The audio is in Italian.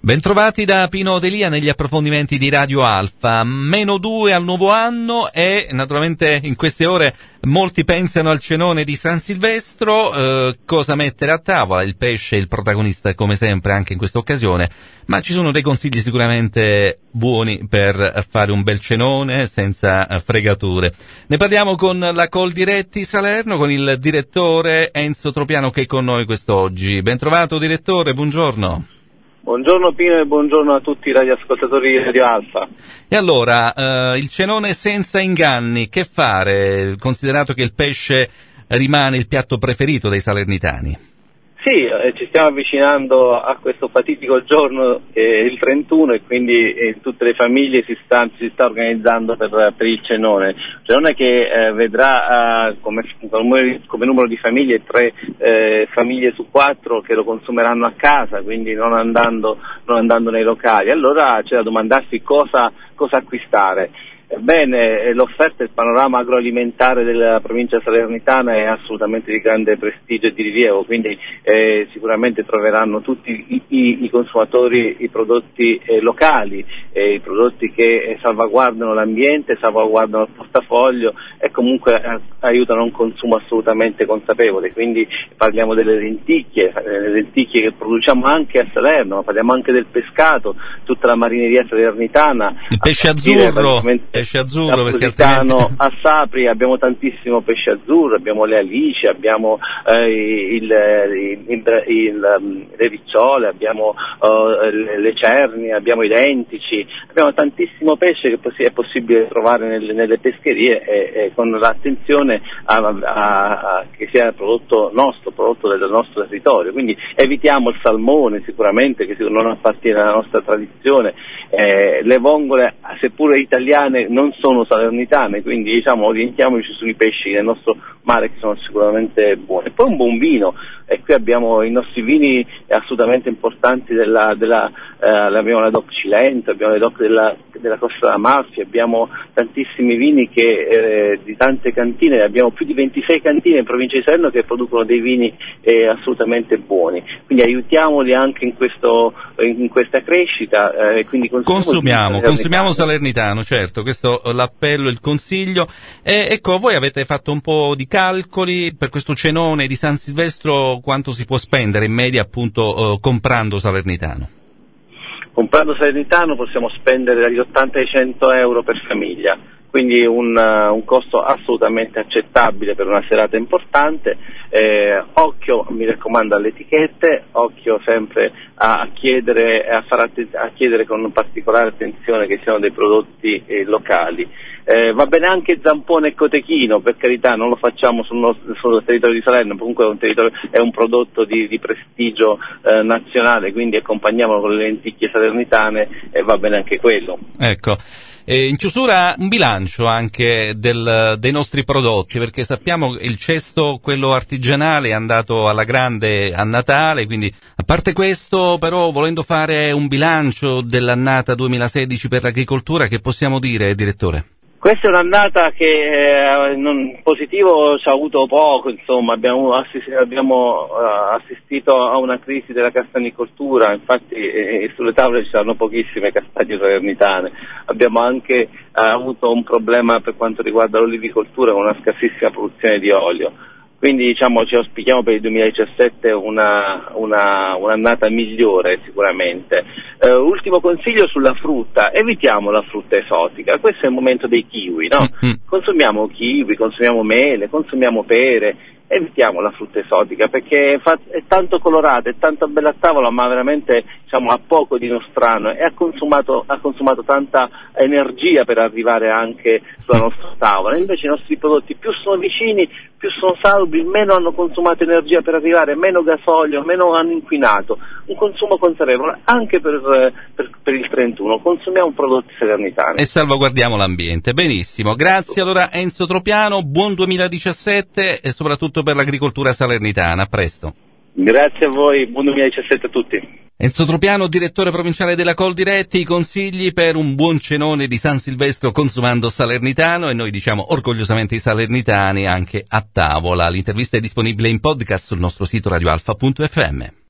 Bentrovati da Pino Delia negli approfondimenti di Radio Alfa. -2 al nuovo anno e naturalmente in queste ore molti pensano al cenone di San Silvestro. Cosa mettere a tavola? Il pesce è il protagonista come sempre anche in questa occasione, ma ci sono dei consigli sicuramente buoni per fare un bel cenone senza fregature. Ne parliamo con la Coldiretti Salerno, con il direttore Enzo Tropiano che è con noi quest'oggi. Bentrovato direttore, buongiorno. Buongiorno Pino e buongiorno a tutti i radioascoltatori di Radio Alfa. E allora, il cenone senza inganni, che fare, considerato che il pesce rimane il piatto preferito dei salernitani? Sì, ci stiamo avvicinando a questo fatidico giorno che è il 31 e quindi tutte le famiglie si sta organizzando per il cenone. Cenone che vedrà come numero di famiglie 3 famiglie su 4 che lo consumeranno a casa, quindi non andando nei locali. Allora c'è da domandarsi cosa acquistare. Ebbene, l'offerta e il panorama agroalimentare della provincia salernitana è assolutamente di grande prestigio e di rilievo, quindi sicuramente troveranno tutti i consumatori i prodotti locali, i prodotti che salvaguardano l'ambiente, salvaguardano il portafoglio e comunque aiutano a un consumo assolutamente consapevole. Quindi parliamo delle lenticchie che produciamo anche a Salerno, ma parliamo anche del pescato, tutta la marineria salernitana. Il pesce azzurro. Pesce azzurro perché altrimenti... A Sapri abbiamo tantissimo pesce azzurro, abbiamo le alici, abbiamo le ricciole, abbiamo le cerni, abbiamo i lentici, abbiamo tantissimo pesce che è possibile trovare nelle pescherie e con l'attenzione che sia prodotto del nostro territorio. Quindi evitiamo il salmone sicuramente, che non appartiene alla nostra tradizione, le vongole seppure italiane non sono salernitane, quindi orientiamoci sui pesci del nostro mare che sono sicuramente buoni. E poi un buon vino, e qui abbiamo i nostri vini assolutamente importanti abbiamo la DOC Cilento, abbiamo le DOC della Costa d'Amalfi, abbiamo tantissimi vini di tante cantine, abbiamo più di 26 cantine in provincia di Salerno che producono dei vini assolutamente buoni, quindi aiutiamoli anche in questa crescita, quindi consumiamo salernitano, certo, questo l'appello, il consiglio. Ecco, voi avete fatto un po' di calcoli per questo cenone di San Silvestro, quanto si può spendere in media appunto comprando salernitano? Comprando salernitano possiamo spendere dagli 80 ai 100 euro per famiglia, quindi un costo assolutamente accettabile per una serata importante. Occhio, mi raccomando, alle etichette, occhio sempre a chiedere con particolare attenzione che siano dei prodotti locali. Va bene anche zampone e cotechino, per carità, non lo facciamo sul territorio di Salerno, comunque è un prodotto di prestigio nazionale, quindi accompagniamolo con le lenticchie salernitane e va bene anche quello. Ecco. In chiusura un bilancio anche dei nostri prodotti, perché sappiamo che il cesto, quello artigianale, è andato alla grande a Natale, quindi a parte questo, però volendo fare un bilancio dell'annata 2016 per l'agricoltura, che possiamo dire, direttore? Questa è un'annata che positivo ci ha avuto poco, insomma, abbiamo assistito a una crisi della castagnicoltura, infatti sulle tavole ci saranno pochissime castagne salernitane. Abbiamo anche avuto un problema per quanto riguarda l'olivicoltura con una scarsissima produzione di olio. Quindi ci auspichiamo per il 2017 un'annata migliore sicuramente. Ultimo consiglio sulla frutta: evitiamo la frutta esotica, questo è il momento dei kiwi, no? Consumiamo kiwi, consumiamo mele, consumiamo pere, evitiamo la frutta esotica perché è tanto colorata, è tanto bella a tavola, ma veramente ha poco di nostrano e ha consumato tanta energia per arrivare anche sulla nostra tavola. Invece i nostri prodotti più sono vicini, più sono salubri, meno hanno consumato energia per arrivare, meno gasolio, meno hanno inquinato. Un consumo consapevole anche per il 31. Consumiamo prodotti salernitani. E salvaguardiamo l'ambiente. Benissimo. Grazie allora Enzo Tropiano, buon 2017 e soprattutto per l'agricoltura salernitana. A presto. Grazie a voi, buon 2017 a tutti. Enzo Tropiano, direttore provinciale della Coldiretti, i consigli per un buon cenone di San Silvestro consumando salernitano, e noi diciamo orgogliosamente i salernitani anche a tavola. L'intervista è disponibile in podcast sul nostro sito radioalfa.fm.